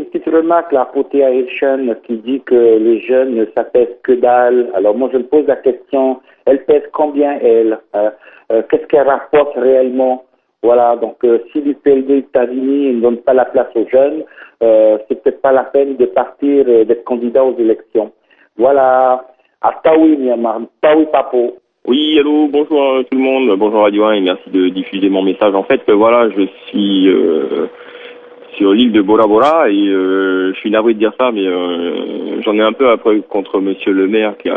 petite remarque là pour Thea Hirschen qui dit que les jeunes, ça pèse que dalle. Alors moi, je me pose la question, elle pèse combien elle qu'est-ce qu'elle rapporte réellement? Voilà, donc si l'UPLD États-Unis ne donne pas la place aux jeunes, c'est peut-être pas la peine de partir, d'être candidat aux élections. Voilà, à Taoui, Myanmar, Taoui Papo. Oui, allô, bonjour tout le monde, bonjour Radio 1 et merci de diffuser mon message. En fait, voilà, je suis sur l'île de Bora Bora et je suis navré de dire ça, mais j'en ai un peu après contre Monsieur le maire qui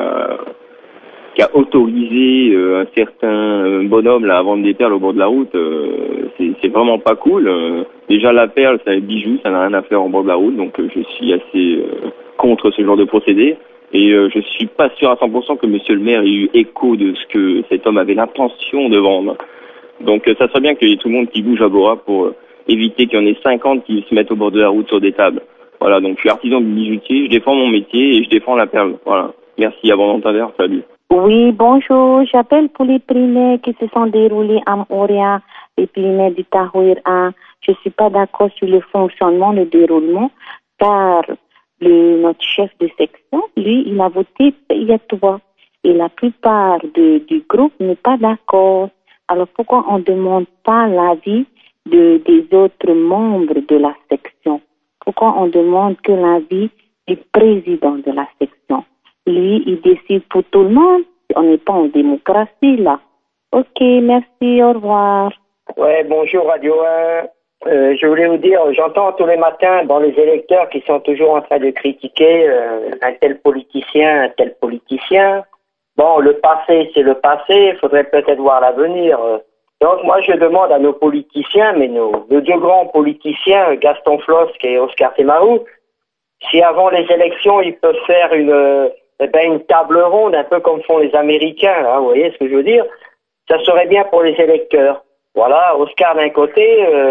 a autorisé un certain bonhomme là à vendre des perles au bord de la route. C'est vraiment pas cool. Déjà la perle, c'est un bijou, ça n'a rien à faire au bord de la route, donc je suis assez contre ce genre de procédé. Et je suis pas sûr à 100% que Monsieur le maire ait eu écho de ce que cet homme avait l'intention de vendre. Donc ça serait bien qu'il y ait tout le monde qui bouge à Bora pour éviter qu'il y en ait 50 qui se mettent au bord de la route sur des tables. Voilà, donc je suis artisan du bijoutier, je défends mon métier et je défends la perle. Voilà. Merci, avant d'entendre, salut. Oui, bonjour. J'appelle pour les primaires qui se sont déroulés à Moria, les primaires du Tahouir 1. Je suis pas d'accord sur le fonctionnement, le déroulement, car notre chef de section, lui, il a voté payatoire. Et la plupart du groupe n'est pas d'accord. Alors pourquoi on ne demande pas l'avis des autres membres de la section? Pourquoi on demande que l'avis du président de la section? Lui, il décide pour tout le monde. On n'est pas en démocratie, là. Ok, merci, au revoir. Ouais, bonjour Radio 1. Je voulais vous dire, j'entends tous les matins dans les électeurs qui sont toujours en train de critiquer un tel politicien, un tel politicien. Bon, le passé, c'est le passé, il faudrait peut-être voir l'avenir. Donc moi, je demande à nos politiciens, mais nos deux grands politiciens, Gaston Flosk et Oscar Temarou, si avant les élections, ils peuvent faire une table ronde, un peu comme font les Américains, hein, vous voyez ce que je veux dire? Ça serait bien pour les électeurs. Voilà, Oscar d'un côté,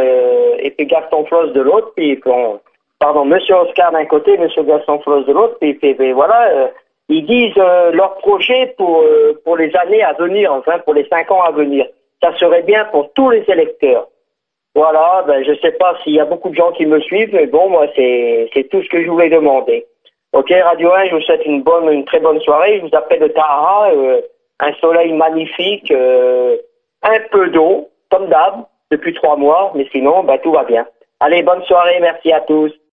et puis Gaston Floss de l'autre, puis Monsieur Oscar d'un côté, Monsieur Gaston Floss de l'autre, puis voilà, ils disent leur projet pour les années à venir, enfin pour les 5 ans à venir. Ça serait bien pour tous les électeurs. Voilà, je sais pas s'il y a beaucoup de gens qui me suivent, mais bon, moi c'est tout ce que je voulais demander. Ok, Radio 1, je vous souhaite une très bonne soirée. Je vous appelle de Tahara, un soleil magnifique, un peu d'eau, comme d'hab, depuis 3 mois, mais sinon, tout va bien. Allez, bonne soirée, merci à tous.